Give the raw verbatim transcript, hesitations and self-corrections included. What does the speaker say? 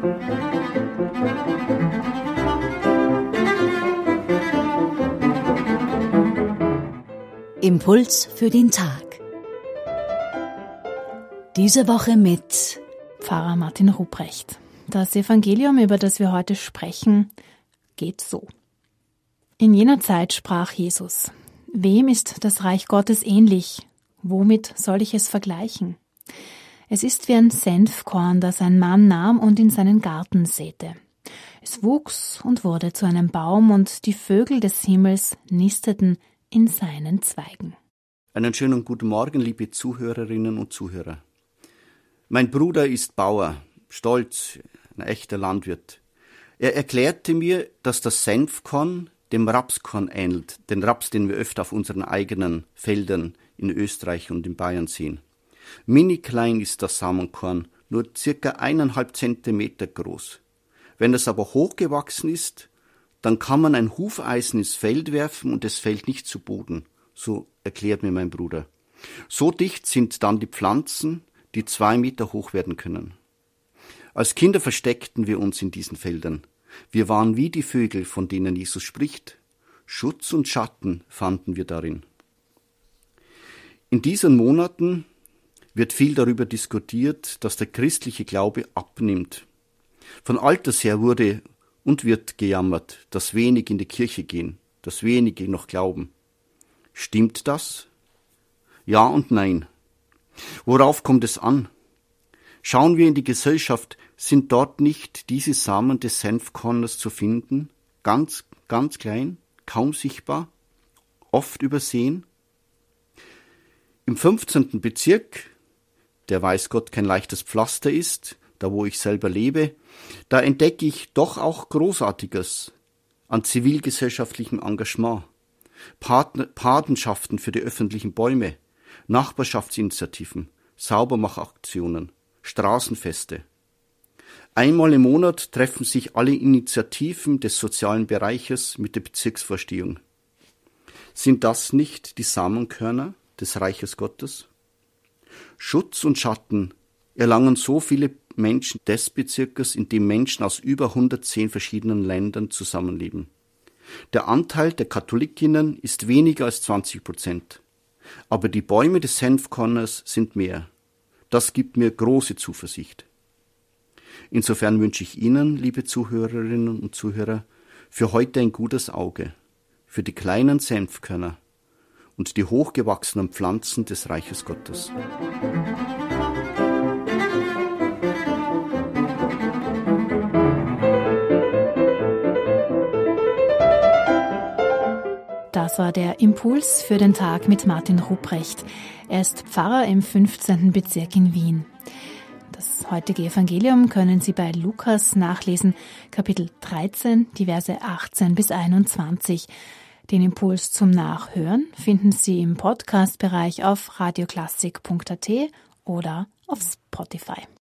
Impuls für den Tag. Diese Woche mit Pfarrer Martin Ruprecht. Das Evangelium, über das wir heute sprechen, geht so. In jener Zeit sprach Jesus: Wem ist das Reich Gottes ähnlich? Womit soll ich es vergleichen? Es ist wie ein Senfkorn, das ein Mann nahm und in seinen Garten säte. Es wuchs und wurde zu einem Baum, und die Vögel des Himmels nisteten in seinen Zweigen. Einen schönen guten Morgen, liebe Zuhörerinnen und Zuhörer. Mein Bruder ist Bauer, stolz, ein echter Landwirt. Er erklärte mir, dass das Senfkorn dem Rapskorn ähnelt, den Raps, den wir öfter auf unseren eigenen Feldern in Österreich und in Bayern sehen. Mini klein ist das Samenkorn, nur circa eineinhalb Zentimeter groß. Wenn es aber hochgewachsen ist, dann kann man ein Hufeisen ins Feld werfen und es fällt nicht zu Boden. So erklärt mir mein Bruder. So dicht sind dann die Pflanzen, die zwei Meter hoch werden können. Als Kinder versteckten wir uns in diesen Feldern. Wir waren wie die Vögel, von denen Jesus spricht. Schutz und Schatten fanden wir darin. In diesen Monaten wird viel darüber diskutiert, dass der christliche Glaube abnimmt. Von alters her wurde und wird gejammert, dass wenig in die Kirche gehen, dass wenige noch glauben. Stimmt das? Ja und nein. Worauf kommt es an? Schauen wir in die Gesellschaft, sind dort nicht diese Samen des Senfkornes zu finden? Ganz, ganz klein, kaum sichtbar, oft übersehen? Im fünfzehnten Bezirk, der weiß Gott kein leichtes Pflaster ist, da wo ich selber lebe, da entdecke ich doch auch Großartiges an zivilgesellschaftlichem Engagement, Partner, Patenschaften für die öffentlichen Bäume, Nachbarschaftsinitiativen, Saubermachaktionen, Straßenfeste. Einmal im Monat treffen sich alle Initiativen des sozialen Bereiches mit der Bezirksvorstehung. Sind das nicht die Samenkörner des Reiches Gottes? Schutz und Schatten erlangen so viele Menschen des Bezirkes, in dem Menschen aus über hundertzehn verschiedenen Ländern zusammenleben. Der Anteil der Katholikinnen ist weniger als zwanzig Prozent. Aber die Bäume des Senfkornes sind mehr. Das gibt mir große Zuversicht. Insofern wünsche ich Ihnen, liebe Zuhörerinnen und Zuhörer, für heute ein gutes Auge, für die kleinen Senfkörner und die hochgewachsenen Pflanzen des Reiches Gottes. Das war der Impuls für den Tag mit Martin Ruprecht. Er ist Pfarrer im fünfzehnten Bezirk in Wien. Das heutige Evangelium können Sie bei Lukas nachlesen, Kapitel dreizehn, die Verse achtzehn bis einundzwanzig. Den Impuls zum Nachhören finden Sie im Podcast-Bereich auf radioklassik punkt at oder auf Spotify.